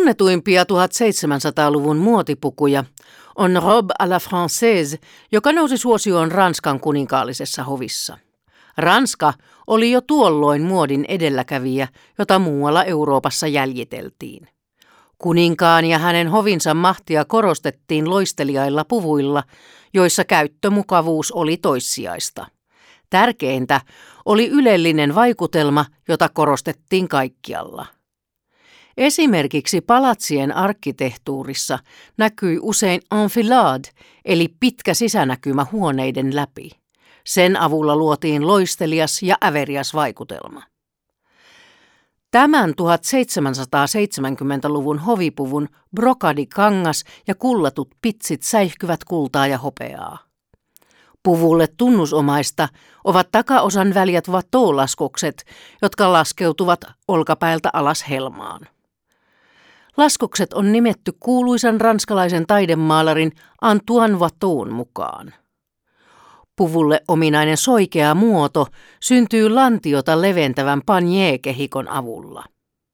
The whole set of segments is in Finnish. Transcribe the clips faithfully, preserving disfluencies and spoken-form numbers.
Tunnetuimpia tuhatseitsemänsataaluvun muotipukuja on robe à la française, joka nousi suosioon Ranskan kuninkaallisessa hovissa. Ranska oli jo tuolloin muodin edelläkävijä, jota muualla Euroopassa jäljiteltiin. Kuninkaan ja hänen hovinsa mahtia korostettiin loisteliailla puvuilla, joissa käyttömukavuus oli toissijaista. Tärkeintä oli ylellinen vaikutelma, jota korostettiin kaikkialla. Esimerkiksi palatsien arkkitehtuurissa näkyi usein enfilade, eli pitkä sisänäkymä huoneiden läpi. Sen avulla luotiin loistelias ja äveriäs vaikutelma. Tämän tuhatseitsemänsataaseitsemänkymmentäluvun hovipuvun brokadikangas ja kullatut pitsit säihkyvät kultaa ja hopeaa. Puvulle tunnusomaista ovat takaosan väljät vatoo-laskokset, jotka laskeutuvat olkapäältä alas helmaan. Laskokset on nimetty kuuluisan ranskalaisen taidemaalarin Antoine Watteaun mukaan. Puvulle ominainen soikea muoto syntyy lantiota leventävän panier-kehikon avulla.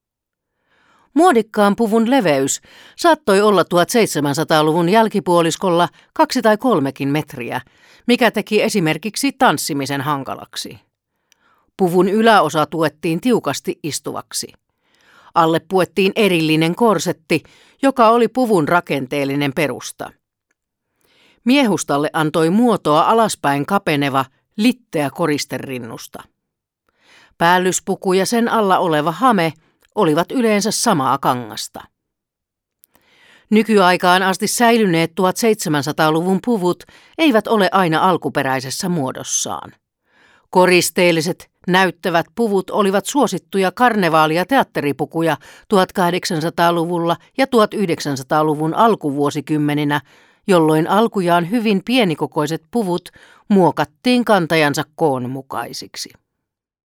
Muodikkaan puvun leveys saattoi olla tuhatseitsemänsataaluvun jälkipuoliskolla kaksi tai kolmekin metriä, mikä teki esimerkiksi tanssimisen hankalaksi. Puvun yläosa tuettiin tiukasti istuvaksi. Alle puettiin erillinen korsetti, joka oli puvun rakenteellinen perusta. Miehustalle antoi muotoa alaspäin kapeneva, litteä koristerinnusta. Päällyspuku ja sen alla oleva hame olivat yleensä samaa kangasta. Nykyaikaan asti säilyneet tuhatseitsemänsataaluvun puvut eivät ole aina alkuperäisessä muodossaan. Koristeelliset, näyttävät puvut olivat suosittuja karnevaali- ja teatteripukuja tuhatkahdeksansataaluvulla ja tuhatyhdeksänsataaluvun alkuvuosikymmeninä, jolloin alkujaan hyvin pienikokoiset puvut muokattiin kantajansa koon mukaisiksi.